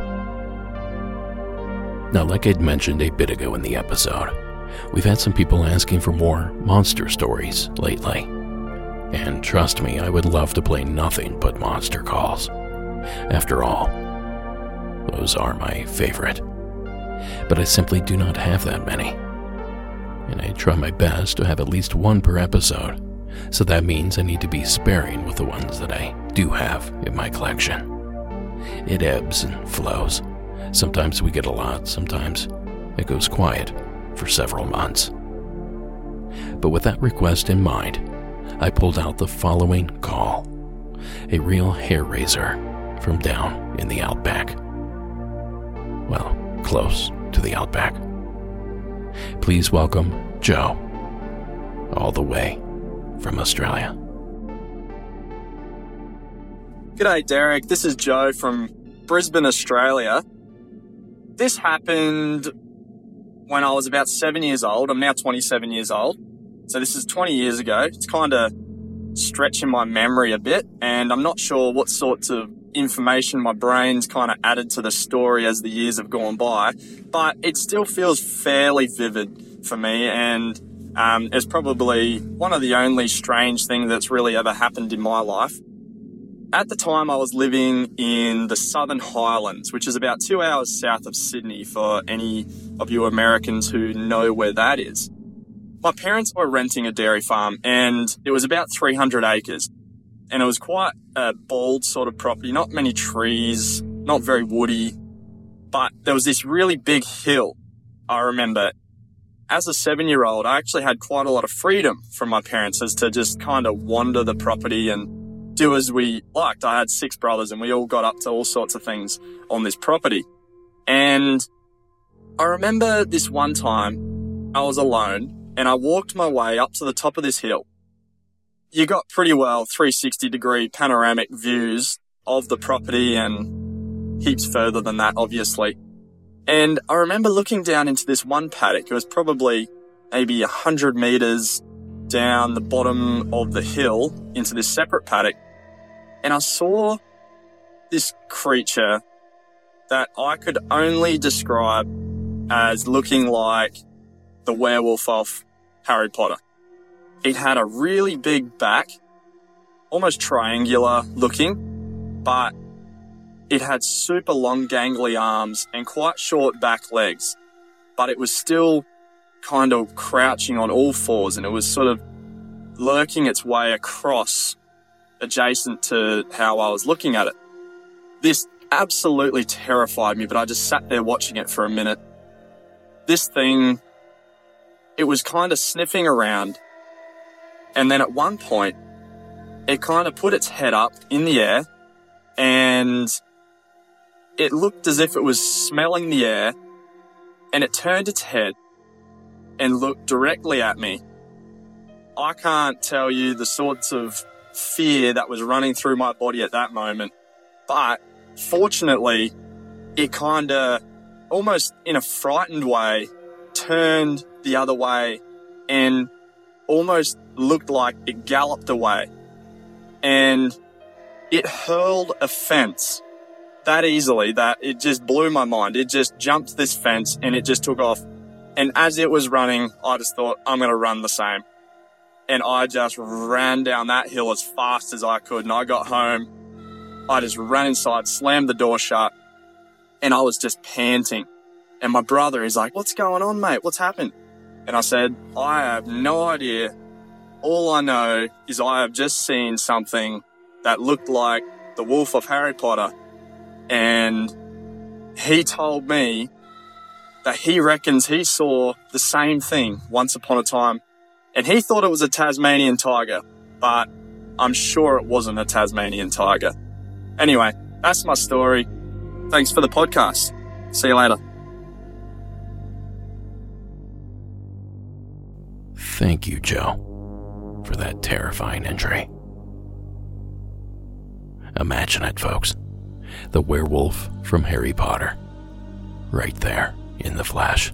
Now, like I'd mentioned a bit ago in the episode, we've had some people asking for more monster stories lately. And trust me, I would love to play nothing but monster calls. After all, those are my favorite. But I simply do not have that many. And I try my best to have at least one per episode, so that means I need to be sparing with the ones that I do have in my collection. It ebbs and flows. Sometimes we get a lot, sometimes it goes quiet for several months. But with that request in mind, I pulled out the following call. A real hair raiser from down in the Outback. Well, close to the Outback. Please welcome Joe, all the way from Australia. G'day, Derek. This is Joe from Brisbane, Australia. This happened when I was about 7 years old. I'm now 27 years old. So this is 20 years ago. It's kind of stretching my memory a bit, and I'm not sure what sorts of information my brain's kind of added to the story as the years have gone by, but it still feels fairly vivid for me, and it's probably one of the only strange things that's really ever happened in my life. At the time, I was living in the Southern Highlands, which is about 2 hours south of Sydney for any of you Americans who know where that is. My parents were renting a dairy farm, and it was about 300 acres. And it was quite a bald sort of property, not many trees, not very woody, but there was this really big hill. I remember as a 7-year-old, I actually had quite a lot of freedom from my parents as to just kind of wander the property and do as we liked. I had 6 brothers and we all got up to all sorts of things on this property. And I remember this one time I was alone and I walked my way up to the top of this hill. You got pretty well 360-degree panoramic views of the property and heaps further than that, obviously. And I remember looking down into this one paddock. It was probably maybe 100 meters down the bottom of the hill into this separate paddock. And I saw this creature that I could only describe as looking like the werewolf of Harry Potter. It had a really big back, almost triangular looking, but it had super long gangly arms and quite short back legs, but it was still kind of crouching on all fours, and it was sort of lurking its way across adjacent to how I was looking at it. This absolutely terrified me, but I just sat there watching it for a minute. This thing, it was kind of sniffing around, and then at one point, it kind of put its head up in the air, and it looked as if it was smelling the air, and it turned its head and looked directly at me. I can't tell you the sorts of fear that was running through my body at that moment, but fortunately, it kind of, almost in a frightened way, turned the other way and almost looked like it galloped away. And it hurled a fence that easily that it just blew my mind. It just jumped this fence and it just took off. And as it was running, I just thought, I'm going to run the same. And I just ran down that hill as fast as I could. And I got home. I just ran inside, slammed the door shut, and I was just panting. And my brother is like, what's going on, mate? What's happened? And I said, I have no idea. All I know is I have just seen something that looked like the wolf of Harry Potter. And he told me that he reckons he saw the same thing once upon a time, and he thought it was a Tasmanian tiger, but I'm sure it wasn't a Tasmanian tiger. Anyway, that's my story. Thanks for the podcast. See you later. Thank you, Joe, for that terrifying injury. Imagine it, folks. The werewolf from Harry Potter. Right there in the flesh.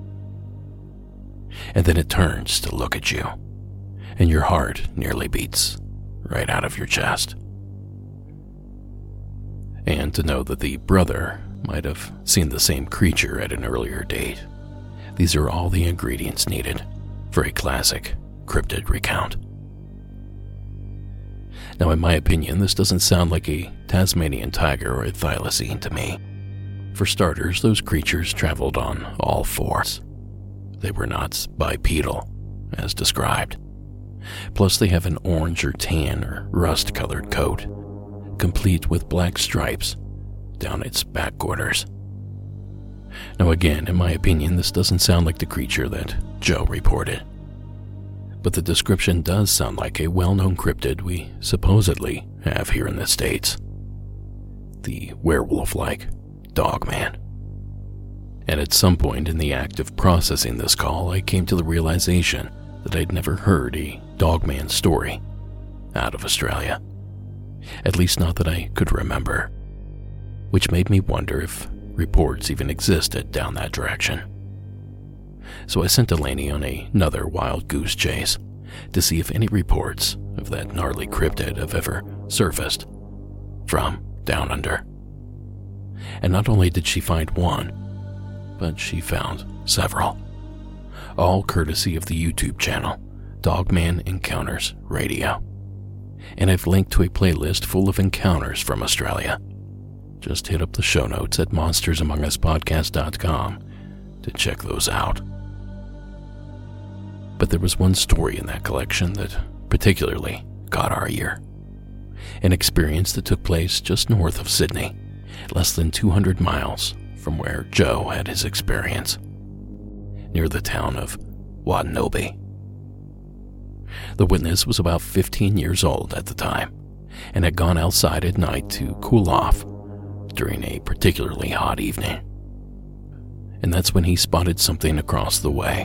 And then it turns to look at you, and your heart nearly beats right out of your chest. And to know that the brother might have seen the same creature at an earlier date. These are all the ingredients needed for a classic cryptid recount. Now, in my opinion, this doesn't sound like a Tasmanian tiger or a thylacine to me. For starters, those creatures traveled on all fours. They were not bipedal, as described. Plus, they have an orange or tan or rust-colored coat, complete with black stripes down its back quarters. Now again, in my opinion, this doesn't sound like the creature that Joe reported. But the description does sound like a well-known cryptid we supposedly have here in the States. The werewolf-like Dogman. And at some point in the act of processing this call, I came to the realization that I'd never heard a Dogman story out of Australia. At least not that I could remember. Which made me wonder if reports even existed down that direction. So I sent Delaney on another wild goose chase to see if any reports of that gnarly cryptid have ever surfaced from down under. And not only did she find one, but she found several. All courtesy of the YouTube channel, Dogman Encounters Radio. And I've linked to a playlist full of encounters from Australia. Just hit up the show notes at monstersamonguspodcast.com to check those out. But there was one story in that collection that particularly caught our ear. An experience that took place just north of Sydney, less than 200 miles from where Joe had his experience, near the town of Wadenobe. The witness was about 15 years old at the time and had gone outside at night to cool off during a particularly hot evening. And that's when he spotted something across the way.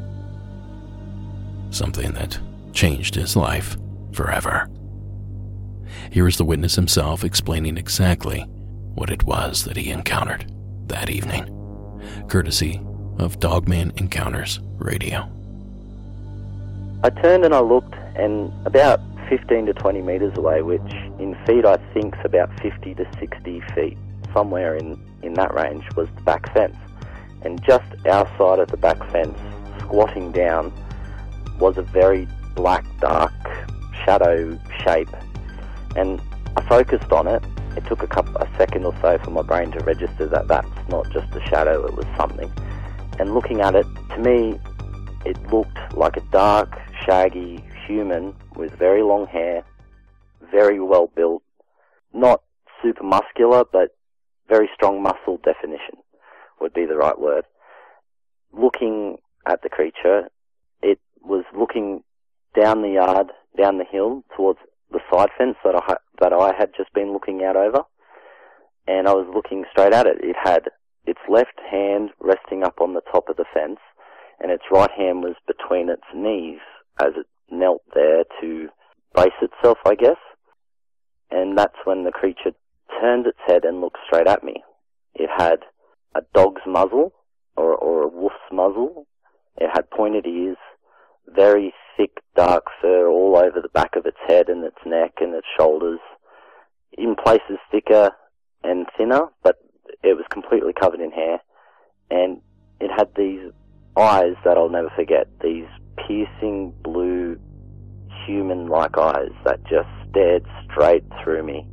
Something that changed his life forever. Here is the witness himself explaining exactly what it was that he encountered that evening, courtesy of Dogman Encounters Radio. I turned and I looked, and about 15 to 20 metres away, which in feet I think is about 50 to 60 feet, somewhere in that range, was the back fence. And just outside of the back fence, squatting down, was a very black, dark shadow shape. And I focused on it. It took a second or so for my brain to register that that's not just a shadow, it was something. And looking at it, to me, it looked like a dark, shaggy human with very long hair, very well built, not super muscular, but very strong muscle definition would be the right word. Looking at the creature, it was looking down the yard, down the hill, towards the side fence that I had just been looking out over, and I was looking straight at it. It had its left hand resting up on the top of the fence, and its right hand was between its knees as it knelt there to brace itself, I guess. And that's when the creature turned its head and looked straight at me. It had a dog's muzzle, or a wolf's muzzle. It had pointed ears, very thick, dark fur all over the back of its head and its neck and its shoulders, in places thicker and thinner, but it was completely covered in hair. And it had these eyes that I'll never forget, these piercing blue human-like eyes that just stared straight through me.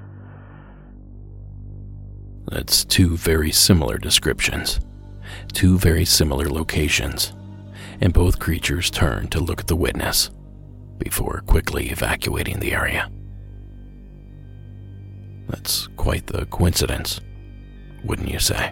That's two very similar descriptions, two very similar locations, and both creatures turned to look at the witness before quickly evacuating the area. That's quite the coincidence, wouldn't you say?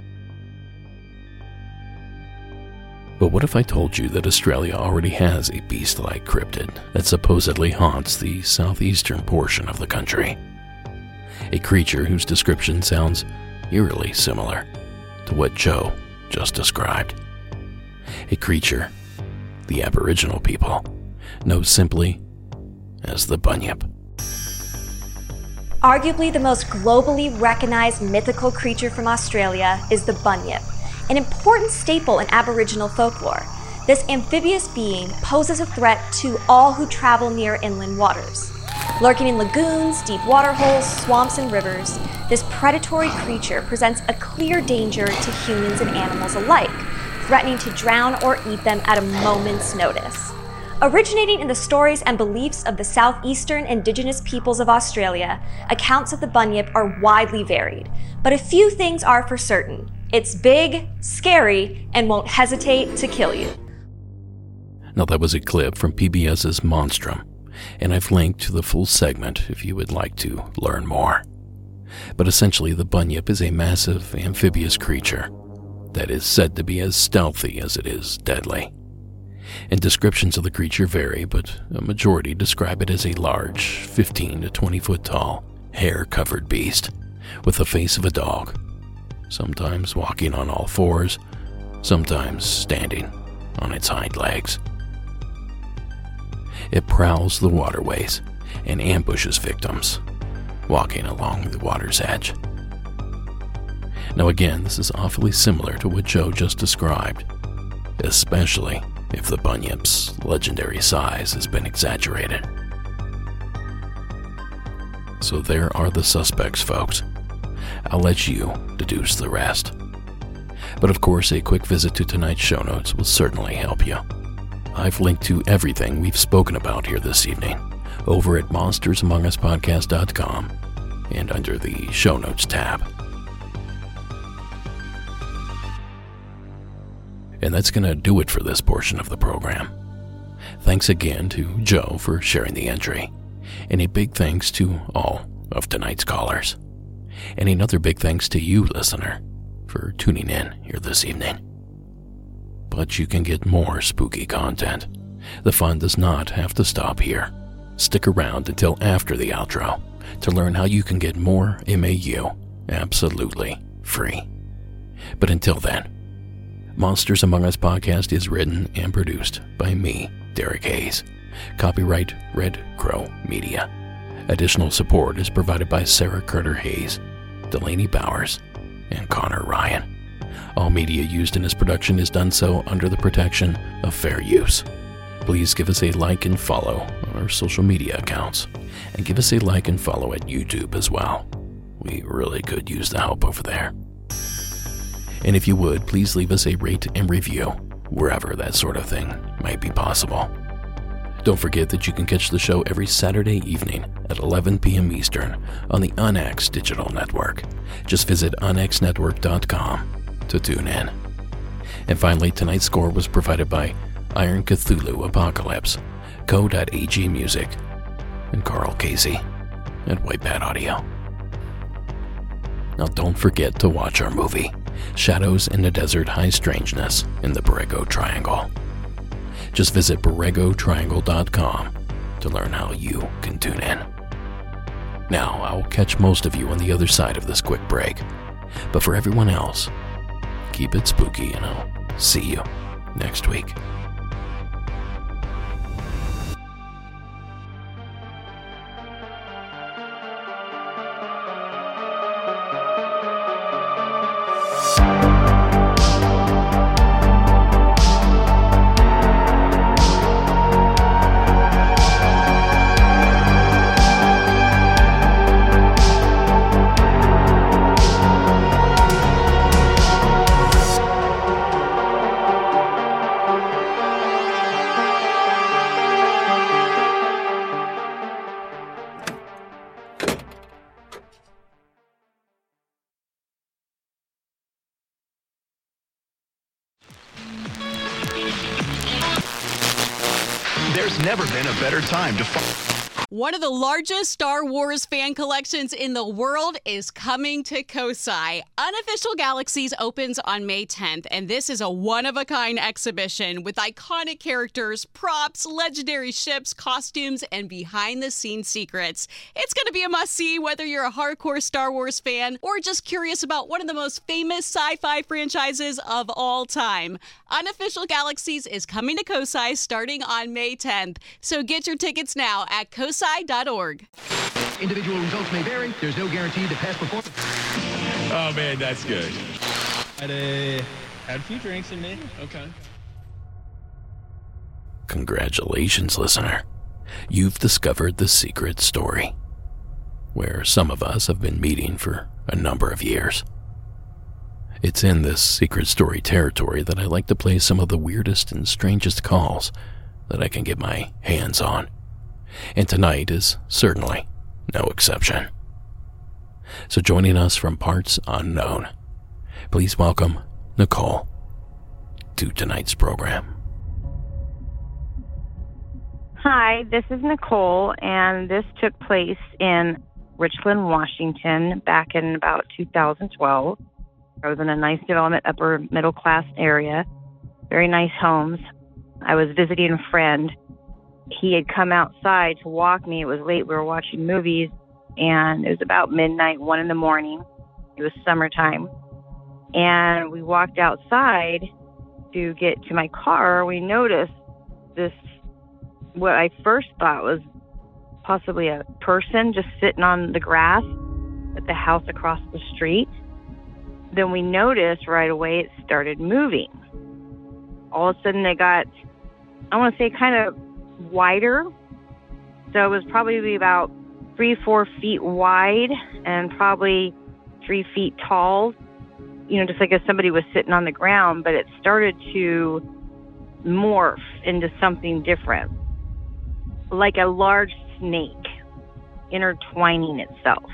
But what if I told you that Australia already has a beast-like cryptid that supposedly haunts the southeastern portion of the country? A creature whose description sounds eerily similar to what Joe just described. A creature the Aboriginal people know simply as the Bunyip. Arguably the most globally recognized mythical creature from Australia is the Bunyip, an important staple in Aboriginal folklore. This amphibious being poses a threat to all who travel near inland waters. Lurking in lagoons, deep water holes, swamps, and rivers, this predatory creature presents a clear danger to humans and animals alike, threatening to drown or eat them at a moment's notice. Originating in the stories and beliefs of the southeastern indigenous peoples of Australia, accounts of the Bunyip are widely varied, but a few things are for certain. It's big, scary, and won't hesitate to kill you. Now that was a clip from PBS's Monstrum, and I've linked to the full segment if you would like to learn more. But essentially, the Bunyip is a massive amphibious creature that is said to be as stealthy as it is deadly. And descriptions of the creature vary, but a majority describe it as a large, 15 to 20 foot tall, hair-covered beast with the face of a dog, sometimes walking on all fours, sometimes standing on its hind legs. It prowls the waterways and ambushes victims, walking along the water's edge. Now again, this is awfully similar to what Joe just described, especially if the Bunyip's legendary size has been exaggerated. So there are the suspects, folks. I'll let you deduce the rest. But of course, a quick visit to tonight's show notes will certainly help you. I've linked to everything we've spoken about here this evening over at monstersamonguspodcast.com and under the show notes tab. And that's going to do it for this portion of the program. Thanks again to Joe for sharing the entry, and a big thanks to all of tonight's callers. And another big thanks to you, listener, for tuning in here this evening. But you can get more spooky content. The fun does not have to stop here. Stick around until after the outro to learn how you can get more MAU absolutely free. But until then, Monsters Among Us podcast is written and produced by me, Derek Hayes. Copyright Red Crow Media. Additional support is provided by Sarah Carter Hayes, Delaney Bowers, and Connor Ryan. All media used in this production is done so under the protection of fair use. Please give us a like and follow on our social media accounts, and give us a like and follow at YouTube as well. We really could use the help over there. And if you would, please leave us a rate and review wherever that sort of thing might be possible. Don't forget that you can catch the show every Saturday evening at 11 p.m. Eastern on the UnX digital network. Just visit unxnetwork.com to tune in. And finally, tonight's score was provided by Iron Cthulhu Apocalypse, Co.AG Music, and Carl Casey at White Bat Audio. Now don't forget to watch our movie, Shadows in the Desert High Strangeness in the Borrego Triangle. Just visit BorregoTriangle.com to learn how you can tune in. Now, I'll catch most of you on the other side of this quick break. But for everyone else, keep it spooky, and I'll see you next week. There's never been a better time to One of the largest Star Wars fan collections in the world is coming to Kosai. Unofficial Galaxies opens on May 10th, and this is a one-of-a-kind exhibition with iconic characters, props, legendary ships, costumes, and behind-the-scenes secrets. It's going to be a must-see whether you're a hardcore Star Wars fan or just curious about one of the most famous sci-fi franchises of all time. Unofficial Galaxies is coming to Kosai starting on May 10th, so get your tickets now at kosai.org. Individual results may vary. There's no guarantee that past performance. Oh, man, that's good. Had a few drinks in me. Okay. Congratulations, listener. You've discovered the secret story, where some of us have been meeting for a number of years. It's in this secret story territory that I like to play some of the weirdest and strangest calls that I can get my hands on. And tonight is certainly no exception. So joining us from parts unknown, please welcome Nicole to tonight's program. Hi, this is Nicole, and this took place in Richland, Washington, back in about 2012. I was in a nice development, upper middle class area, very nice homes. I was visiting a friend. He had come outside to walk me. It was late. We were watching movies, and it was about midnight, 1 in the morning. It was summertime. And we walked outside to get to my car. We noticed this, what I first thought was possibly a person just sitting on the grass at the house across the street. Then we noticed right away it started moving. All of a sudden it got, I want to say, kind of wider. So it was probably about 3-4 feet wide and probably 3 feet tall, just like if somebody was sitting on the ground, but it started to morph into something different, like a large snake intertwining itself.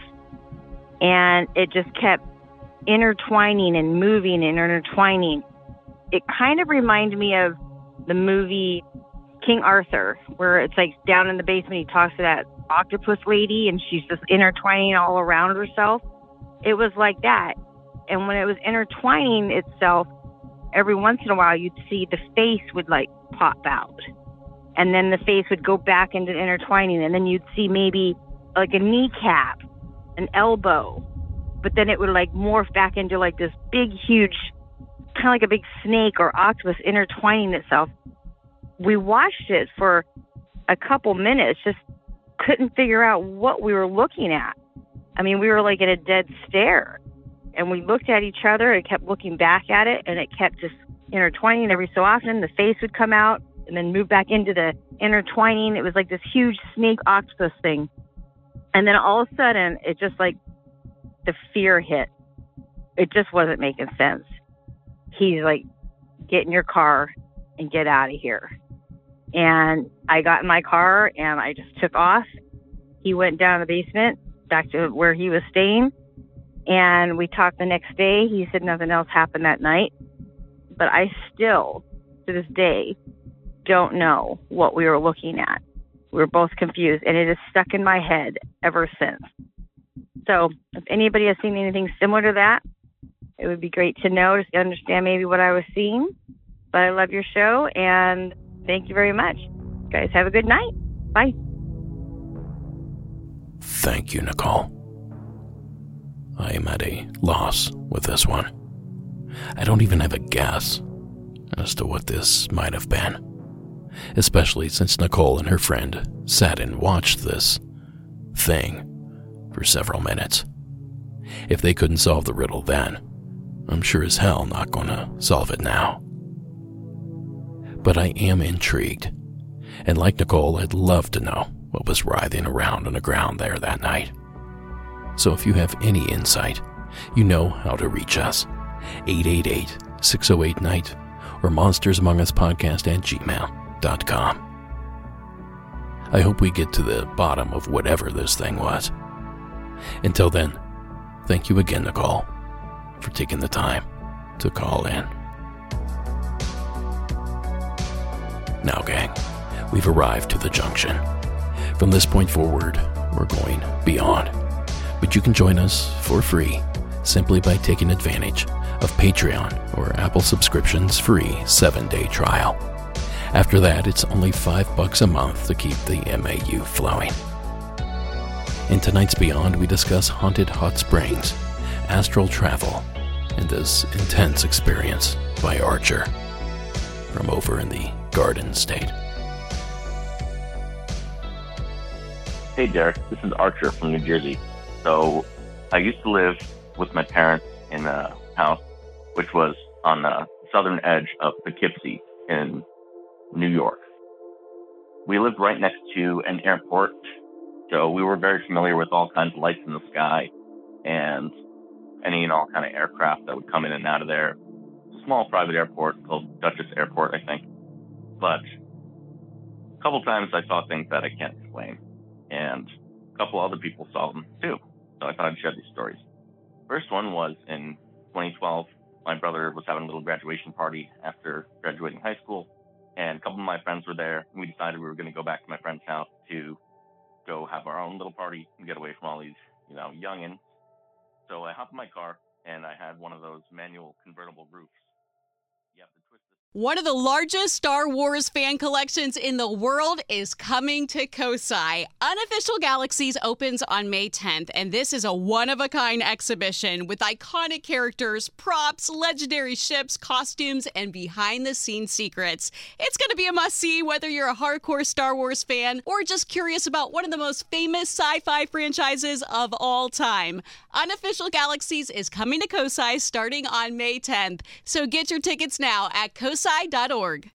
And it just kept intertwining and moving and intertwining. It kind of reminded me of the movie King Arthur, where it's like down in the basement, he talks to that octopus lady and she's just intertwining all around herself. It was like that. And when it was intertwining itself, every once in a while you'd see the face would like pop out. And then the face would go back into intertwining, and then you'd see maybe like a kneecap, an elbow, but then it would like morph back into like this big, huge, kind of like a big snake or octopus intertwining itself. We watched it for a couple minutes, just couldn't figure out what we were looking at. I mean, we were like in a dead stare, and we looked at each other and kept looking back at it, and it kept just intertwining. Every so often the face would come out and then move back into the intertwining. It was like this huge snake octopus thing. And then all of a sudden it just like the fear hit. It just wasn't making sense. He's like, get in your car and get out of here. And I got in my car and I just took off. He went down the basement back to where he was staying. And we talked the next day. He said nothing else happened that night. But I still, to this day, don't know what we were looking at. We were both confused, and it has stuck in my head ever since. So if anybody has seen anything similar to that, it would be great to know, to understand maybe what I was seeing. But I love your show, and thank you very much. You guys have a good night. Bye. Thank you, Nicole. I am at a loss with this one. I don't even have a guess as to what this might have been, especially since Nicole and her friend sat and watched this thing for several minutes. If they couldn't solve the riddle then, I'm sure as hell not gonna solve it now. But I am intrigued, and like Nicole, I'd love to know what was writhing around on the ground there that night. So if you have any insight, you know how to reach us. 888-608-NIGHT or monstersamonguspodcast@gmail.com. I hope we get to the bottom of whatever this thing was. Until then, thank you again, Nicole, for taking the time to call in. Now, gang, we've arrived to the junction. From this point forward, we're going beyond. But you can join us for free simply by taking advantage of Patreon or Apple subscription's free 7-day trial. After that, it's only $5 a month to keep the MAU flowing. In tonight's Beyond, we discuss haunted hot springs, astral travel, and this intense experience by Archer from over in the Garden State. Hey Derek, this is Archer from New Jersey. So I used to live with my parents in a house which was on the southern edge of Poughkeepsie in New York. We lived right next to an airport, so we were very familiar with all kinds of lights in the sky and any and all kind of aircraft that would come in and out of there. It's a small private airport called Dutchess Airport, I think. But a couple times I saw things that I can't explain, and a couple other people saw them too. So I thought I'd share these stories. First one was in 2012. My brother was having a little graduation party after graduating high school, and a couple of my friends were there, and we decided we were going to go back to my friend's house to go have our own little party and get away from all these, youngins. So I hopped in my car, and I had one of those manual convertible roofs. You have to twist it. One of the largest Star Wars fan collections in the world is coming to Kosai. Unofficial Galaxies opens on May 10th, and this is a one-of-a-kind exhibition with iconic characters, props, legendary ships, costumes, and behind-the-scenes secrets. It's going to be a must-see whether you're a hardcore Star Wars fan or just curious about one of the most famous sci-fi franchises of all time. Unofficial Galaxies is coming to Kosai starting on May 10th, so get your tickets now at kosai.org.